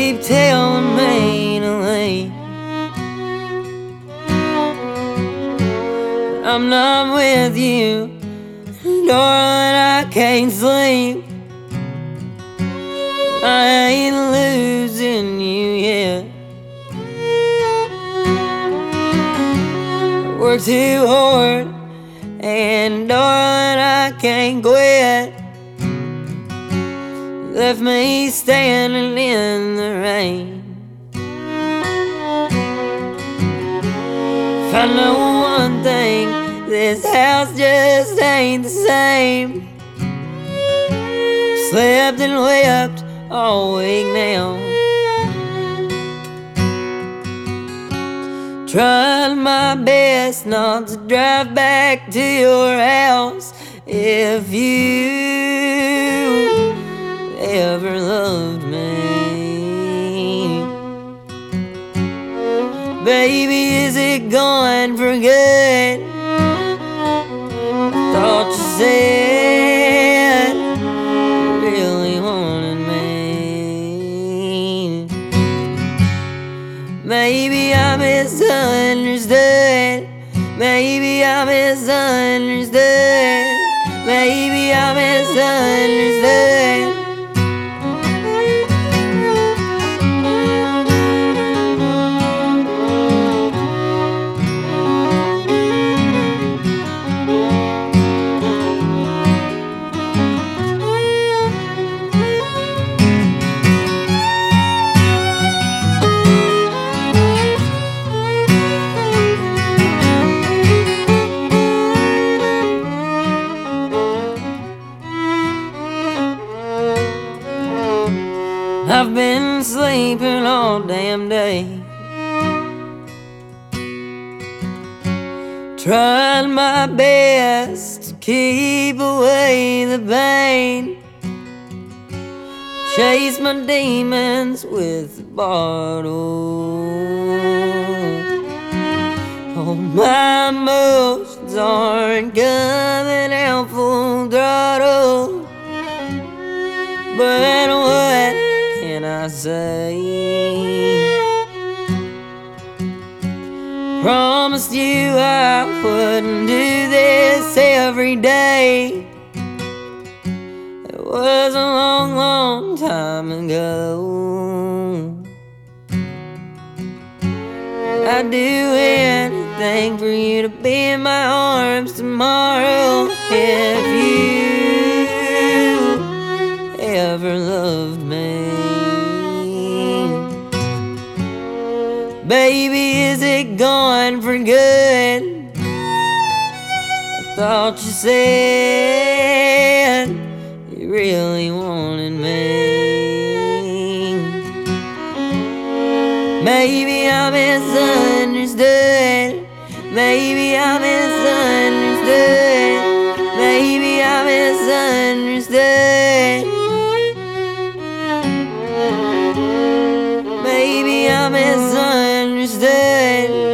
keep telling me to leave. I'm not with you, darling, I can't sleep. I ain't losing you yet. I work too hard, and darling, I can't quit. Left me standing in the rain. If I know one thing, this house just ain't the same. Slept and wept all week now. Tried my best not to drive back to your house. If you ever loved me, baby, is it gone for good? Thought you said you really wanted me. Maybe I misunderstood. Maybe I misunderstood. Maybe I misunderstood. I've been sleeping all damn day, trying my best to keep away the pain. Chase my demons with a bottle. Oh, my emotions aren't coming out full throttle. But what can I say? Promised you I wouldn't do this every day. It was a long, long time ago. I'd do anything for you to be in my arms tomorrow. If you ever loved me, baby, is it gone for good? I thought you said you really wanted me. Maybe I misunderstood. Maybe I misunderstood. Maybe I misunderstood. Maybe I misunderstood.